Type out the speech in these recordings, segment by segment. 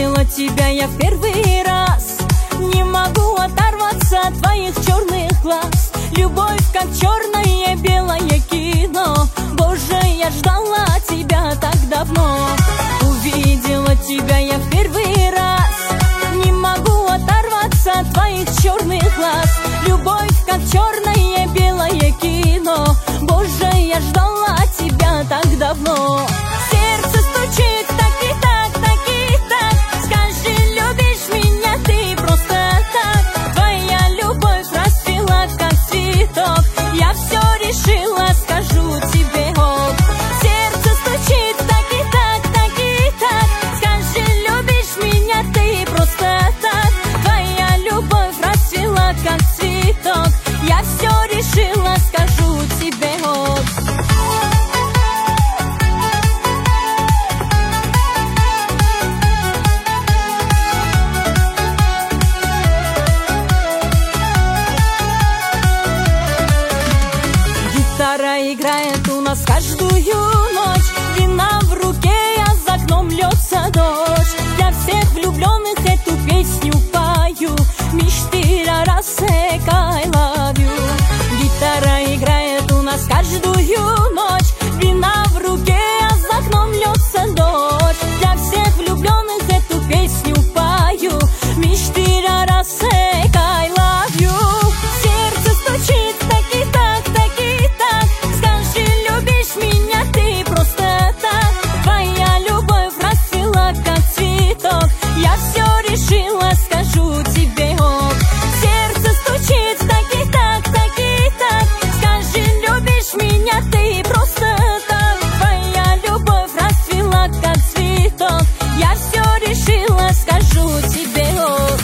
Увидела тебя я в первый раз, не могу оторваться от твоих черных глаз. Любовь как черное белое кино, Боже, я ждала тебя так давно. Увидела тебя я в первый раз, не могу оторваться от твоих черных глаз. Любовь как черное белое кино, Боже, я ждала тебя так давно. Сердце стучит так и так, так и так. Скажи, любишь меня ты просто так? Твоя любовь расцвела как цветок, я все решила, скажу тебе оп. Сердце стучит так и так, так и так. Скажи, любишь меня ты просто так? Твоя любовь расцвела как цветок, я все решила, скажу тебе оп. Гитара играет у нас каждую ночь, вина в руке, а за окном льется дождь. Для всех влюбленных эту песню пою, мечты рассек, I love you. Гитара играет у нас каждую ночь, вина в руке, а за окном льется дождь. Для всех влюбленных эту песню пою, мечты рассек, I love you. Сердце стучит так и так, так и так. Скажи, любишь меня ты просто так? Твоя любовь расцвела как цветок, я все решила, скажу тебе оп. Сердце стучит так и так, так и так. Скажи, любишь меня ты просто так? Твоя любовь расцвела как цветок, я все решила, скажу тебе оп.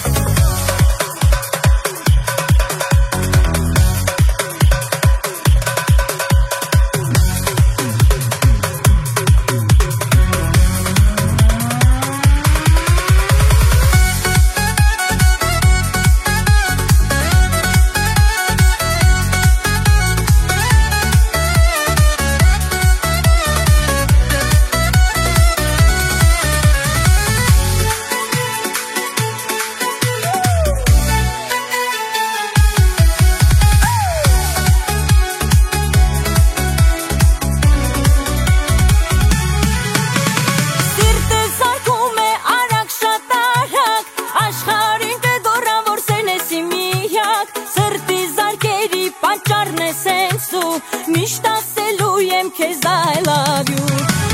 Միշտ ասելու եմ քեզ I love you.